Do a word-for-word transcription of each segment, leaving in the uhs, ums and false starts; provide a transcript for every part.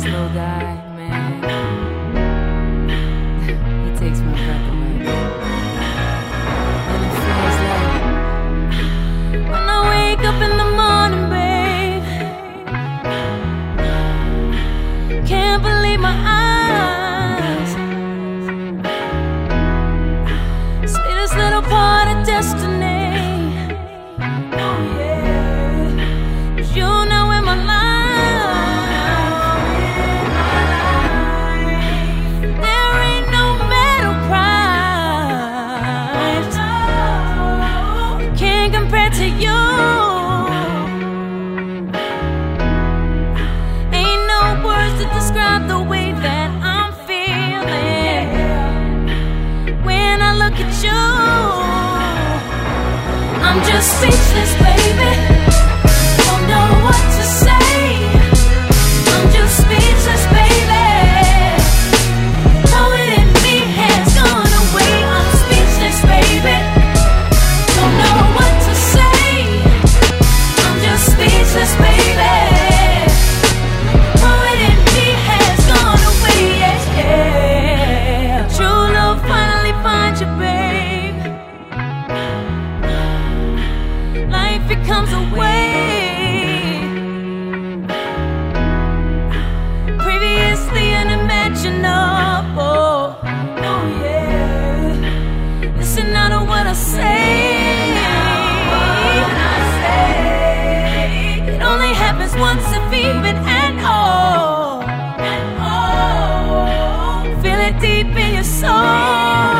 little guy, man, he takes my breath away. And it feels like when I wake up in the morning, babe, can't believe my eyes. Sweetest little part of destiny. Oh yeah, 'cause you know in my life there ain't no metal price can't compare to you. Ain't no words to describe the way that I'm feeling when I look at you. I'm just speechless, baby. Don't know what to say. I'm just speechless, baby. Know it in me has gone away. I'm speechless, baby. Don't know what to say. I'm just speechless, baby. Know it in me has gone away, yeah, yeah. True love finally finds you, babe. Life becomes a way. Previously unimaginable. Oh yeah. Listen now to what I say. It only happens once if even at all. Feel it deep in your soul.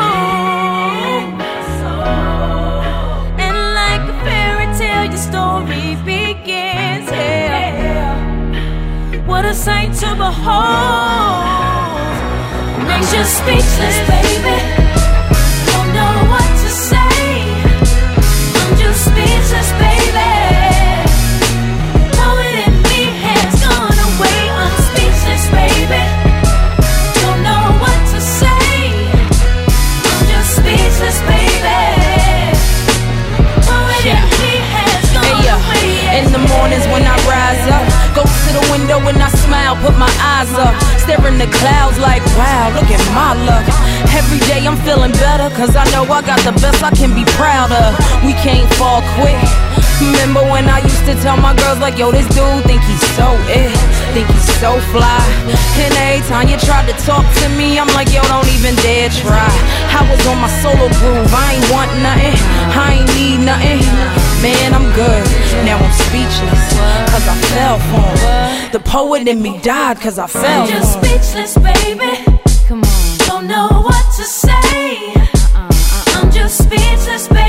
And like a fairy tale, your story begins. Yeah. What a sight to behold. Makes you speechless, baby. Don't know what to say. I'm just speechless, baby. Know it in me has gone away. I'm speechless, baby. Don't know what to say. I'm just speechless, baby. Know it in me has gone Hey, uh, away. in the mornings when I rise up, go to the window and I smile, put my eyes up, staring the clouds like, wow, look at my luck. Every day I'm feeling better, cause I know I got the best I can be proud of. We can't fall quick. Remember when I used to tell my girls like, yo, this dude think he's so it, think he's so fly. And every time you tried to talk to me, I'm like, yo, don't even dare try. I was on my solo groove, I ain't want nothing, I ain't need nothing. Man, I'm good, now I'm speechless, cause I fell for him. The poet in me died cause I fell I'm for just him. speechless, baby. Come on. Don't know what to say. Uh-uh, uh-uh. I'm just speechless, baby.